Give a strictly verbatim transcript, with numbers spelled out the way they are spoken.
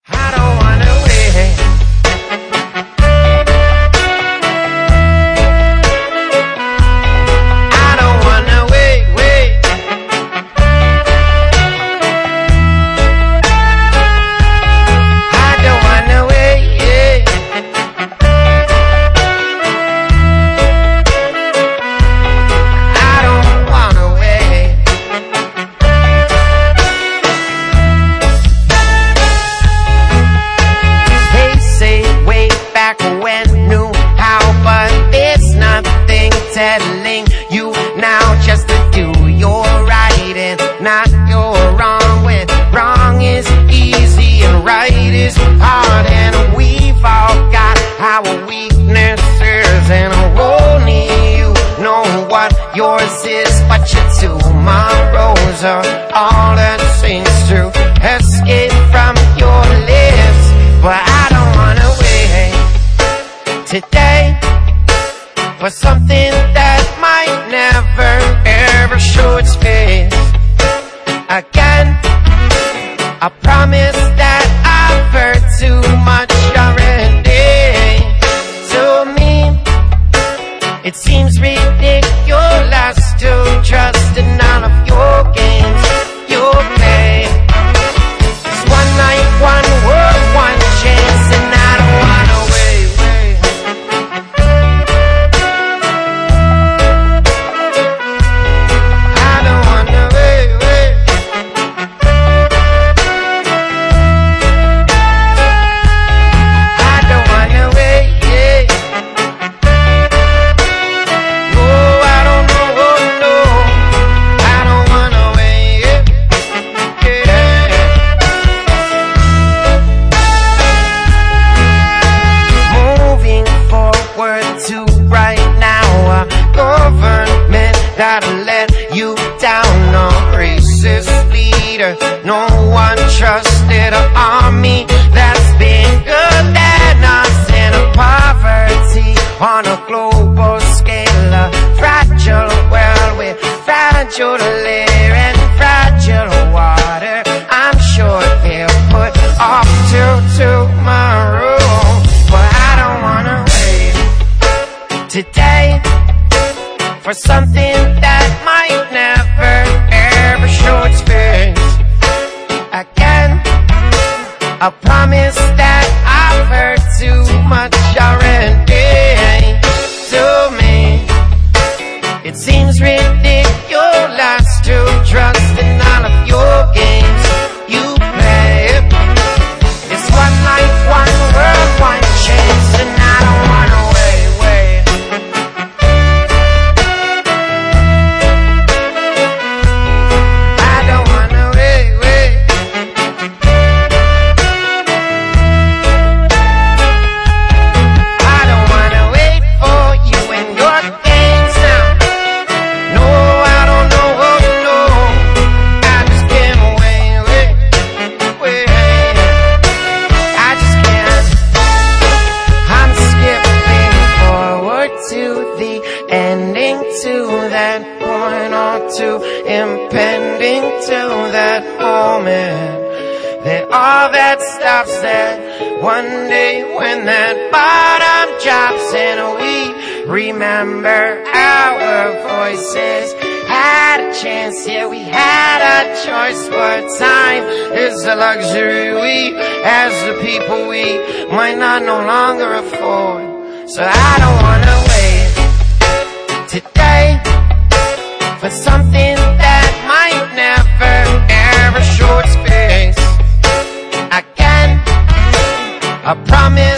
I don't wanna wait. I don't wanna wait, wait. I don't wanna wait, yeah. I don't wanna wait. They say way back when knew how, but there's nothing telling you now just to do your right and not your wrong, when wrong is easy and right is hard. And we've all got our weaknesses, and only you know what yours is. But your tomorrows are all that seems to escape from your lips. But I don't wanna wait today for something that might never ever show its face again. I promise that I've heard too much already. To me, it seems ridiculous to trust in all of your games you play. It's one night, one world, one chance, and I don't wanna wait, wait. I don't wanna wait, wait. I don't wanna wait, yeah. Oh, I don't know, oh no. I don't wanna wait, yeah. Moving forward to right now, a government that'll let you down, no racist leader, no one trusted, an army that's been good at us, and a poverty on a global scale, a fragile world with fragile air and fragile water. I'm sure they'll put off till tomorrow, but I don't wanna wait today for something that might never ever show its face again. I promise that I've heard too much already. To me, it seems ridiculous to trust in all of your games you play. It's one life, one world, one chance, and I don't wanna wait, wait. I don't wanna wait, wait. I don't wanna wait for you and your games now. No, I don't know, oh no. I just can't wait, wait, wait. I just can't. I'm skipping forward to the ending, to that point, or to impending to that moment. That all that stops that one day when that bottom drops, and we remember our voices had a chance, yeah, we had a choice, but time is a luxury we, as the people, we might not no longer afford. So I don't wanna wait today for something that might never ever show its face again. I promise